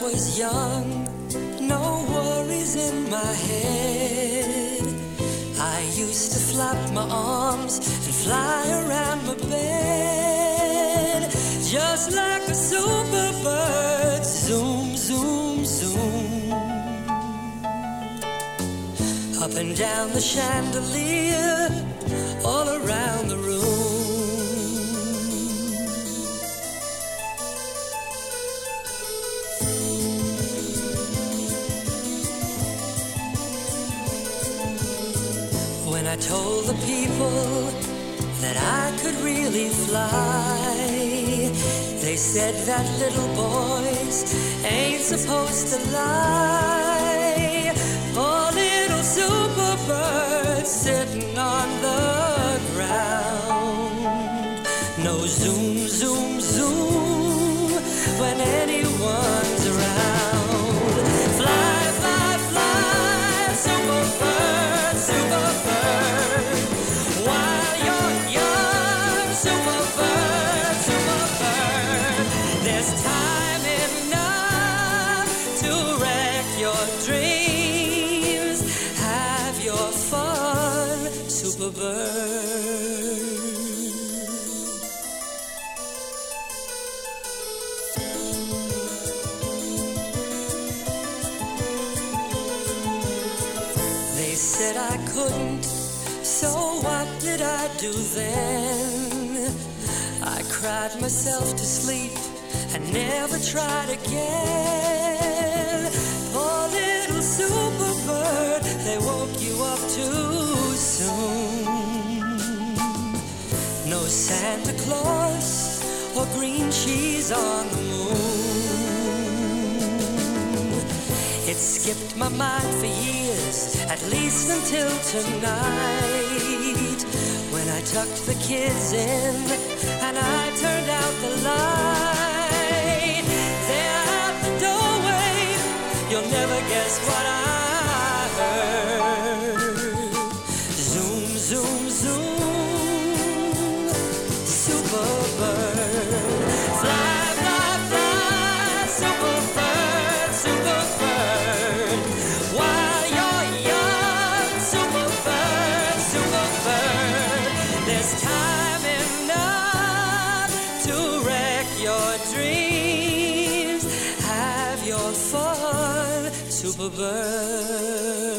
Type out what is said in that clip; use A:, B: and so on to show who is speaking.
A: was young, no worries in my head. I used to flap my arms and fly around my bed, just like a super bird. Zoom, zoom, zoom, up and down the chandelier, all around the room. When I told the people that I could really fly, they said that little boys ain't supposed to lie. Poor little super bird sitting on the ground. No zoom, zoom, zoom when anyone's around. Fly, fly, fly, super bird, super bird. While you're young, super bird, super bird. There's time enough to wreck your dreams. Have your fun, super bird. They said I couldn't, so what did I do then? I cried myself to sleep and never tried again. Poor little super bird, they woke you up too soon. No Santa Claus or green cheese on the moon. It skipped my mind for years, at least until tonight, when I tucked the kids in and I turned out the light. There out the doorway, you'll never guess what I heard. Zoom, zoom, zoom, super bird. Fly, fly, fly, super bird, super bird. While you're young, super bird, super bird. There's time enough to wreck your dreams. Have your fun, super bird.